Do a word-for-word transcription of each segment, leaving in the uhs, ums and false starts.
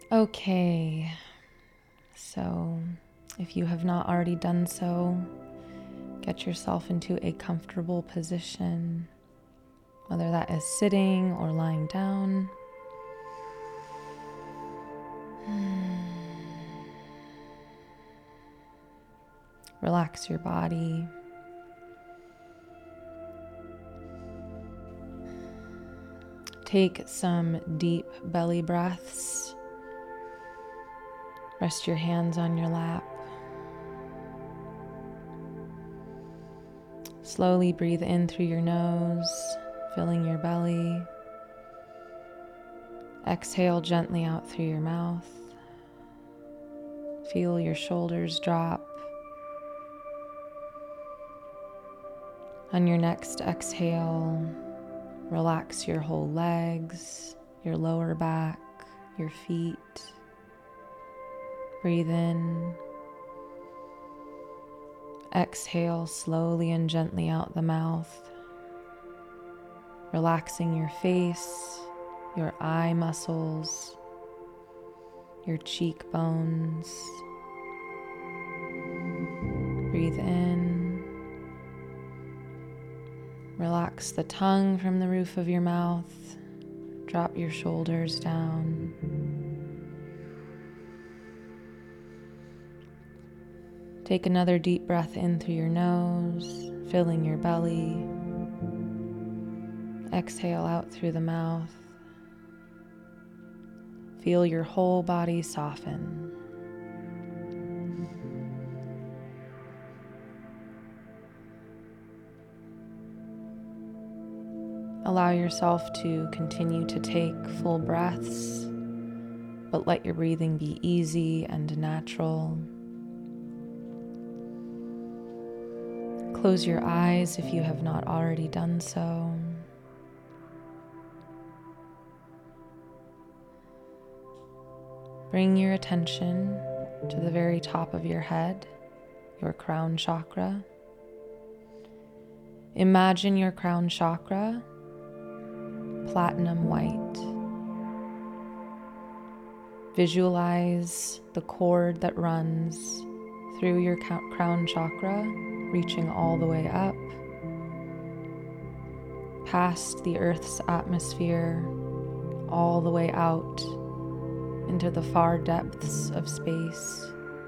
Okay, so if you have not already done so, get yourself into a comfortable position, whether that is sitting or lying down. Relax your body. Take some deep belly breaths. Rest your hands on your lap. Slowly breathe in through your nose, filling your belly. Exhale gently out through your mouth. Feel your shoulders drop. On your next exhale, relax your whole legs, your lower back, your feet. Breathe in. Exhale slowly and gently out the mouth, relaxing your face, your eye muscles, your cheekbones. Breathe in. Relax the tongue from the roof of your mouth. Drop your shoulders down. Take another deep breath in through your nose, filling your belly. Exhale out through the mouth. Feel your whole body soften. Allow yourself to continue to take full breaths, but let your breathing be easy and natural. Close your eyes if you have not already done so. Bring your attention to the very top of your head, your crown chakra. Imagine your crown chakra platinum white. Visualize the cord that runs through your crown chakra, reaching all the way up, past the Earth's atmosphere, all the way out into the far depths of space,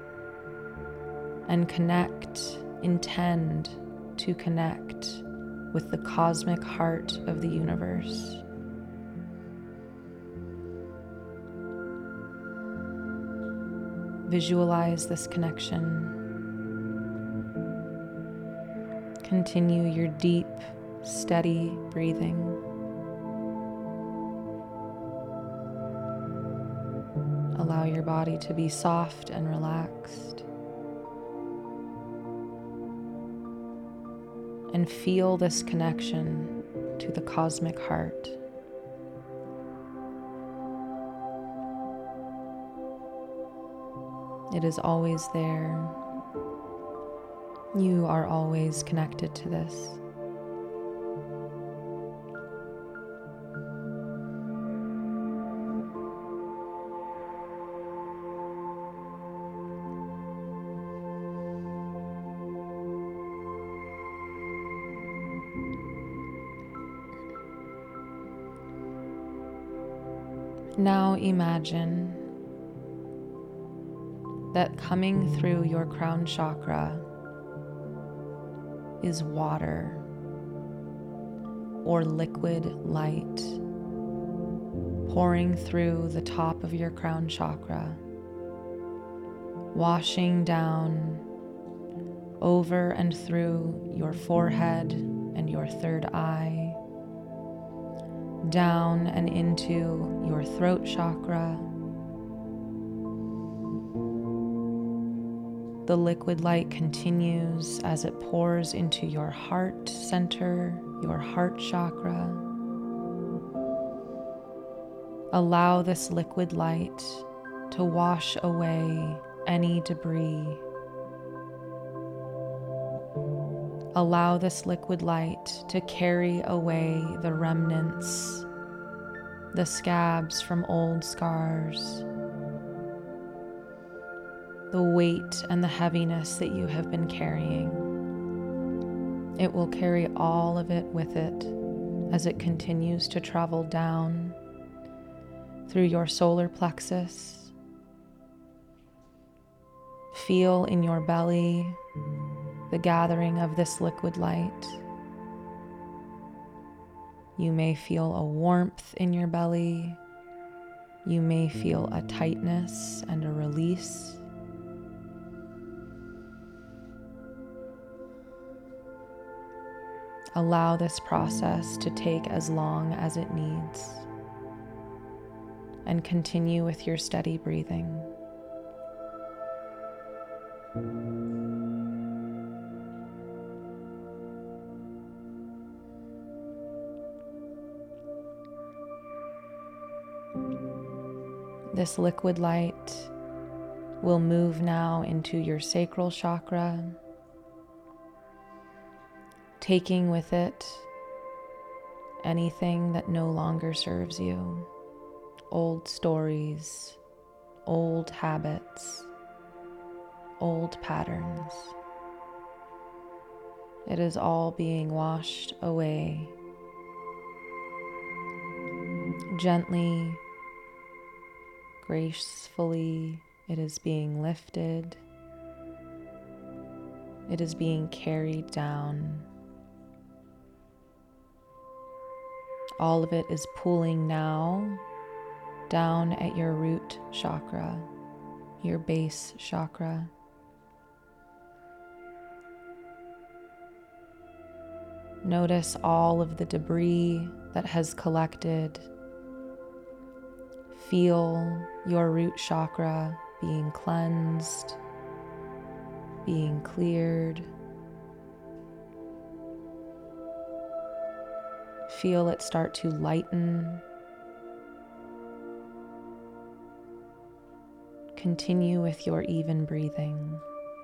and connect, intend to connect with the cosmic heart of the universe. Visualize this connection. Continue your deep, steady breathing. Allow your body to be soft and relaxed. And feel this connection to the cosmic heart. It is always there. You are always connected to this. Now imagine that coming through your crown chakra is water or liquid light pouring through the top of your crown chakra, washing down over and through your forehead and your third eye, down and into your throat chakra. The liquid light continues as it pours into your heart center, your heart chakra. Allow this liquid light to wash away any debris. Allow this liquid light to carry away the remnants, the scabs from old scars, the weight and the heaviness that you have been carrying. It will carry all of it with it as it continues to travel down through your solar plexus. Feel in your belly the gathering of this liquid light. You may feel a warmth in your belly. You may feel a tightness and a release. Allow this process to take as long as it needs, and continue with your steady breathing. This liquid light will move now into your sacral chakra, taking with it anything that no longer serves you, old stories, old habits, old patterns. It is all being washed away. Gently, gracefully, it is being lifted. It is being carried down. All of it is pooling now down at your root chakra, your base chakra. Notice all of the debris that has collected. Feel your root chakra being cleansed, being cleared. Feel it start to lighten. Continue with your even breathing.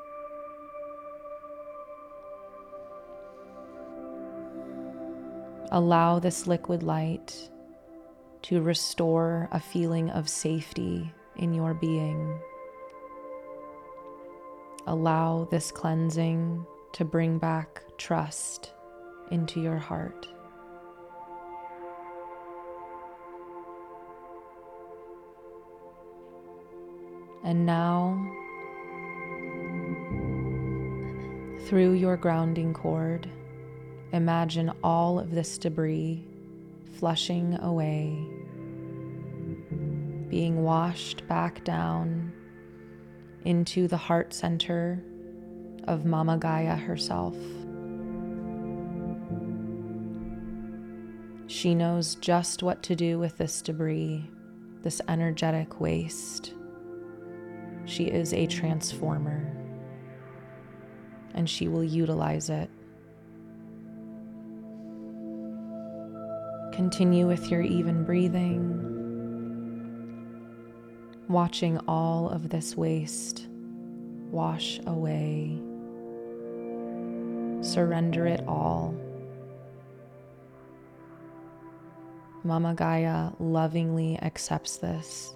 Allow this liquid light to restore a feeling of safety in your being. Allow this cleansing to bring back trust into your heart. And now, through your grounding cord, imagine all of this debris flushing away, being washed back down into the heart center of Mama Gaia herself. She knows just what to do with this debris, this energetic waste. She is a transformer, and she will utilize it. Continue with your even breathing, watching all of this waste wash away. Surrender it all. Mama Gaia lovingly accepts this.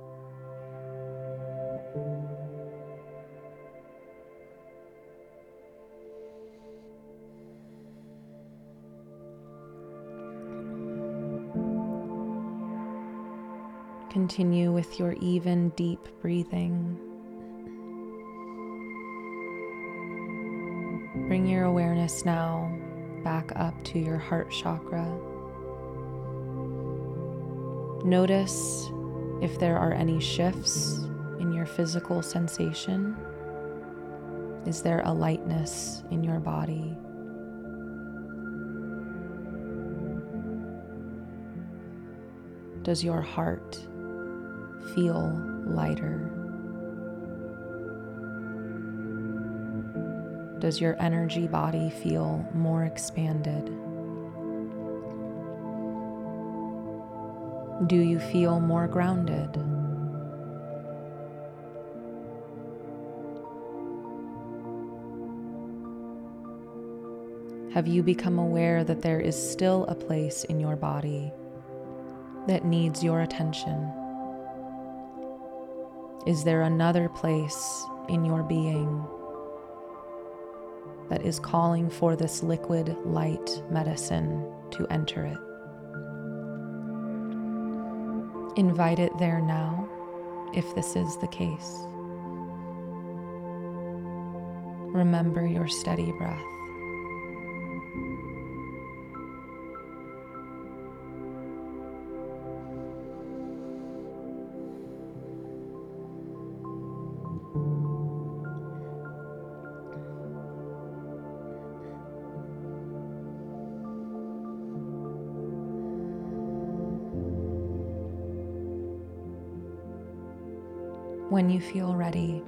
Continue with your even deep breathing. Bring your awareness now back up to your heart chakra. Notice if there are any shifts in your physical sensation. Is there a lightness in your body? Does your heart feel lighter? Does your energy body feel more expanded? Do you feel more grounded? Have you become aware that there is still a place in your body that needs your attention? Is there another place in your being that is calling for this liquid light medicine to enter it. Invite it there now, if this is the case. Remember your steady breath. When you feel ready,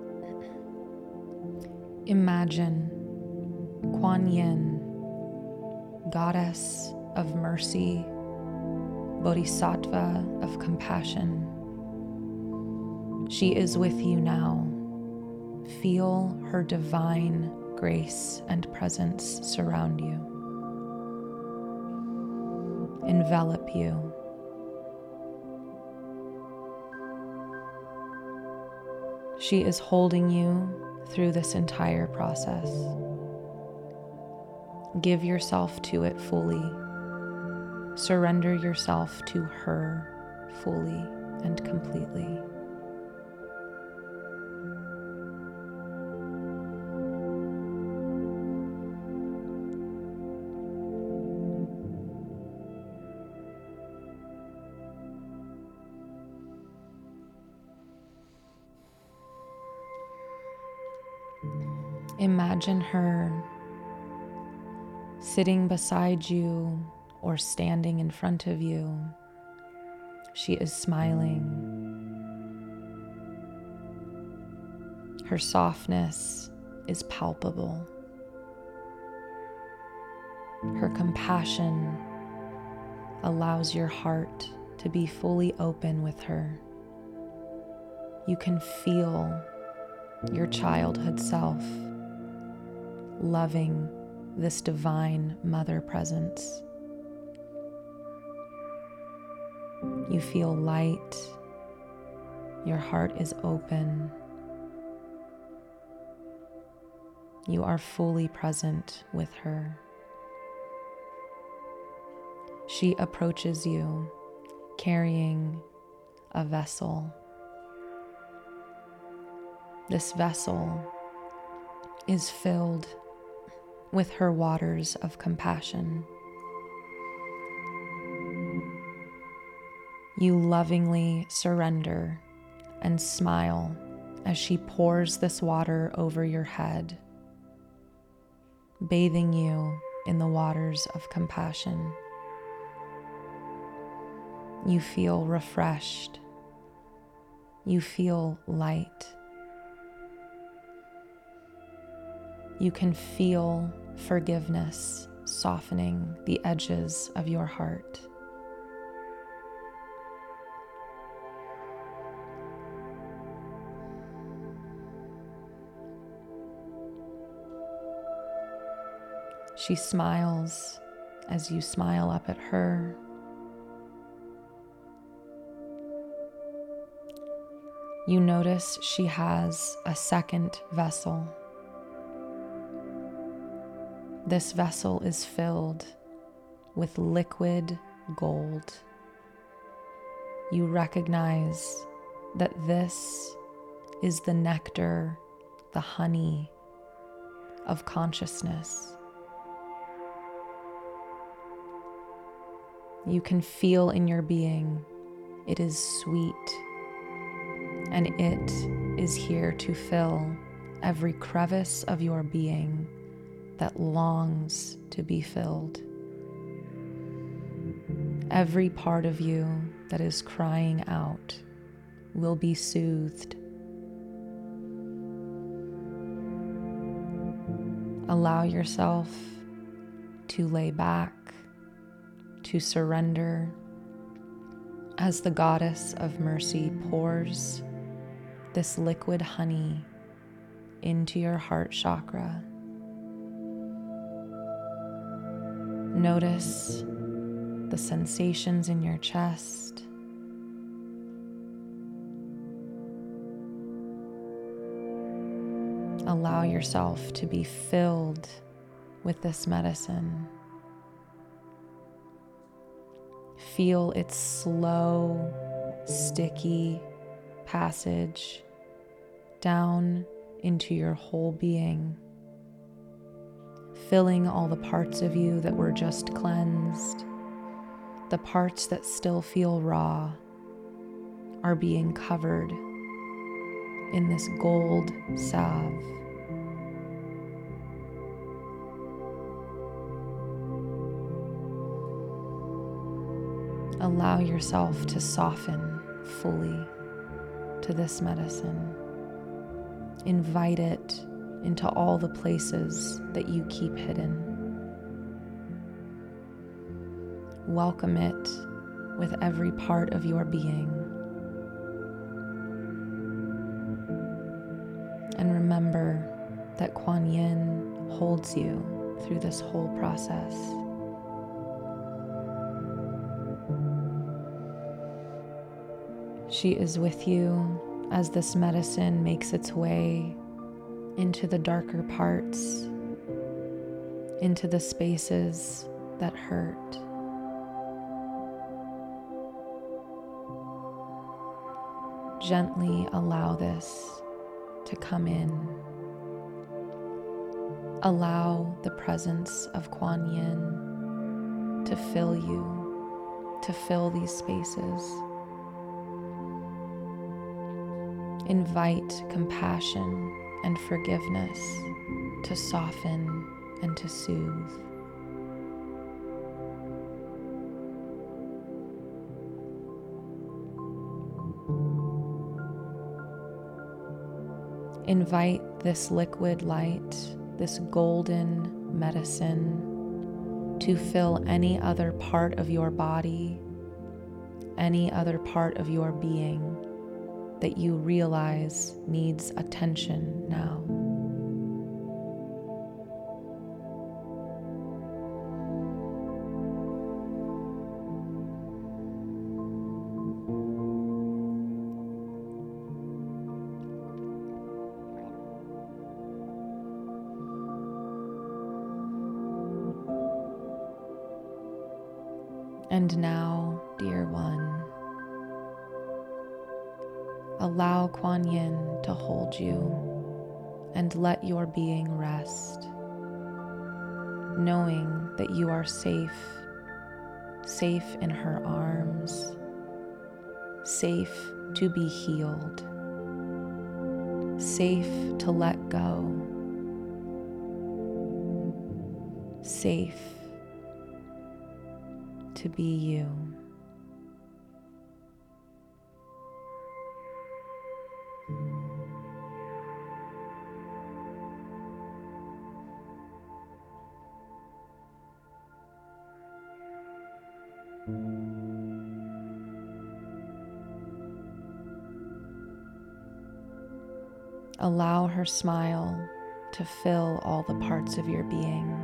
imagine Kuan Yin, goddess of mercy, bodhisattva of compassion. She is with you now. Feel her divine grace and presence surround you, envelop you. She is holding you through this entire process. Give yourself to it fully. Surrender yourself to her fully and completely. Imagine her sitting beside you or standing in front of you. She is smiling. Her softness is palpable. Her compassion allows your heart to be fully open with her. You can feel your childhood self loving this divine mother presence. You feel light. Your heart is open. You are fully present with her. She approaches you carrying a vessel. This vessel is filled with her waters of compassion. You lovingly surrender and smile as she pours this water over your head, bathing you in the waters of compassion. You feel refreshed. You feel light. You can feel forgiveness softening the edges of your heart. She smiles as you smile up at her. You notice she has a second vessel. This vessel is filled with liquid gold. You recognize that this is the nectar, the honey of consciousness. You can feel in your being it is sweet, and it is here to fill every crevice of your being that longs to be filled. Every part of you that is crying out will be soothed. Allow yourself to lay back, to surrender as the goddess of mercy pours this liquid honey into your heart chakra. Notice the sensations in your chest. Allow yourself to be filled with this medicine. Feel its slow, sticky passage down into your whole being, filling all the parts of you that were just cleansed. The parts that still feel raw are being covered in this gold salve. Allow yourself to soften fully to this medicine. Invite it into all the places that you keep hidden. Welcome it with every part of your being. And remember that Kuan Yin holds you through this whole process. She is with you as this medicine makes its way into the darker parts, into the spaces that hurt. Gently allow this to come in. Allow the presence of Kuan Yin to fill you, to fill these spaces. Invite compassion and forgiveness to soften and to soothe. Invite this liquid light, this golden medicine, to fill any other part of your body, any other part of your being that you realize needs attention now. And now, dear one, allow Kuan Yin to hold you and let your being rest, knowing that you are safe, safe in her arms, safe to be healed, safe to let go, safe to be you. Allow her smile to fill all the parts of your being.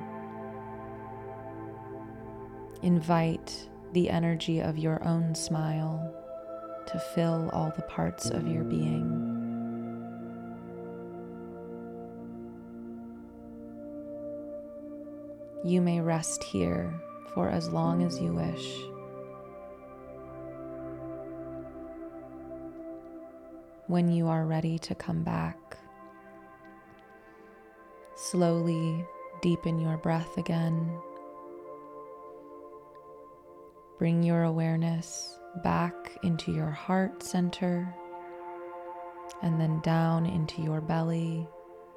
Invite the energy of your own smile to fill all the parts of your being. You may rest here for as long as you wish. When you are ready to come back, slowly deepen your breath again. Bring your awareness back into your heart center and then down into your belly.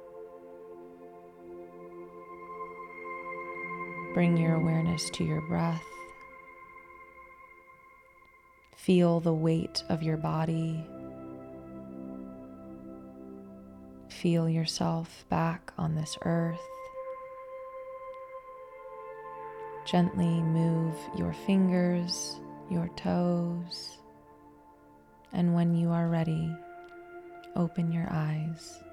Bring your awareness to your breath. Feel the weight of your body. Feel yourself back on this earth. Gently move your fingers, your toes, and when you are ready, open your eyes.